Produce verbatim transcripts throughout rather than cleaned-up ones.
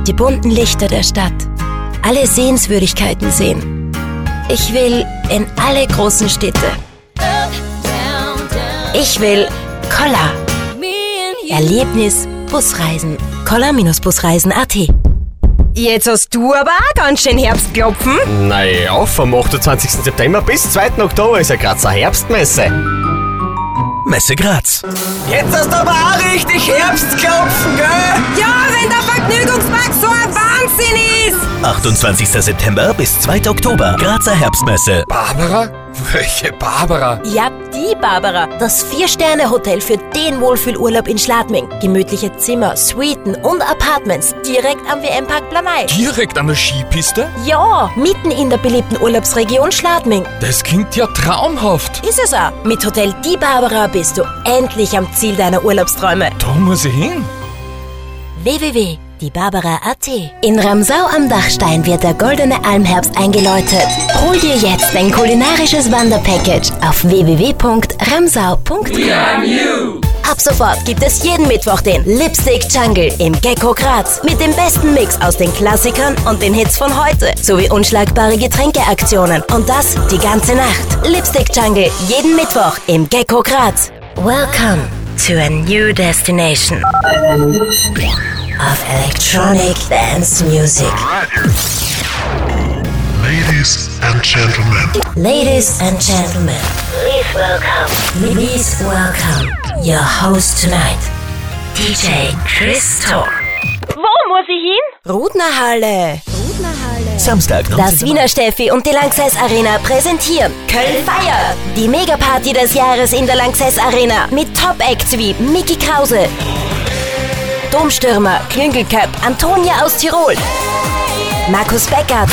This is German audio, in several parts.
die bunten Lichter der Stadt, alle Sehenswürdigkeiten sehen. Ich will in alle großen Städte. Ich will Kolla. Erlebnis Busreisen. Kolla-Busreisen punkt at. Jetzt hast du aber auch ganz schön Herbstklopfen. Naja, vom achtundzwanzigsten September bis zweiten Oktober ist ja Grazer Herbstmesse. Messe Graz. Jetzt hast du aber auch richtig Herbstklopfen, gell? Ja, wenn der Vergnügungspark so ein Wahnsinn ist. achtundzwanzigsten September bis zweiten Oktober. Grazer Herbstmesse. Barbara? Welche Barbara? Ja, die Barbara. Das Vier-Sterne-Hotel für den Wohlfühlurlaub in Schladming. Gemütliche Zimmer, Suiten und Apartments direkt am W M-Park Blamey. Direkt an der Skipiste? Ja, mitten in der beliebten Urlaubsregion Schladming. Das klingt ja traumhaft. Ist es auch. Mit Hotel Die Barbara bist du endlich am Ziel deiner Urlaubsträume. Da muss ich hin. w w w punkt die barbara punkt at. In Ramsau am Dachstein wird der goldene Almherbst eingeläutet. Hol dir jetzt dein kulinarisches Wanderpackage auf w w w punkt ramsau punkt de. Ab sofort gibt es jeden Mittwoch den Lipstick Jungle im Gecko Graz mit dem besten Mix aus den Klassikern und den Hits von heute sowie unschlagbare Getränkeaktionen und das die ganze Nacht. Lipstick Jungle jeden Mittwoch im Gecko Graz. Welcome to a new destination of electronic dance music. Ladies and gentlemen. Ladies and gentlemen, please welcome, please welcome your host tonight, D J Chris Tor. Wo muss ich hin? Rudnerhalle. Samstag, Das Wiener Steffi und die Lanxess Arena präsentieren Köln feiert. Die Megaparty des Jahres in der Lanxess Arena mit Top-Acts wie Micky Krause, Domstürmer, Klüngelköpp, Antonia aus Tirol, Markus Beckert,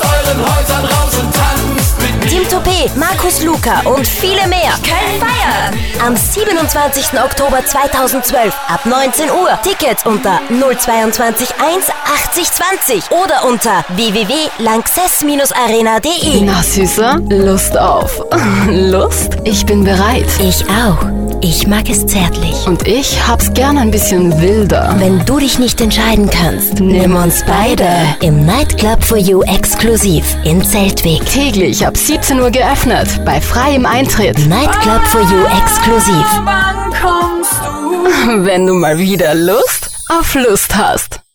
Tim Toupé, Markus Luca und viele mehr. Köln feiert! Am siebenundzwanzigsten Oktober zweitausendzwölf ab neunzehn Uhr. Tickets unter null zweiundzwanzig eins achtzig zwanzig oder unter w w w punkt lanxess arena punkt de. Na Süßer, Lust auf. Lust? Ich bin bereit. Ich auch. Ich mag es zärtlich. Und ich hab's gern ein bisschen wilder. Wenn du dich nicht entscheiden kannst, nimm uns beide im Nightclub for You exklusiv in Zeltweg. Täglich ab siebzehn Uhr geöffnet, bei freiem Eintritt. Nightclub for You exklusiv. Wann kommst du? Wenn du mal wieder Lust auf Lust hast.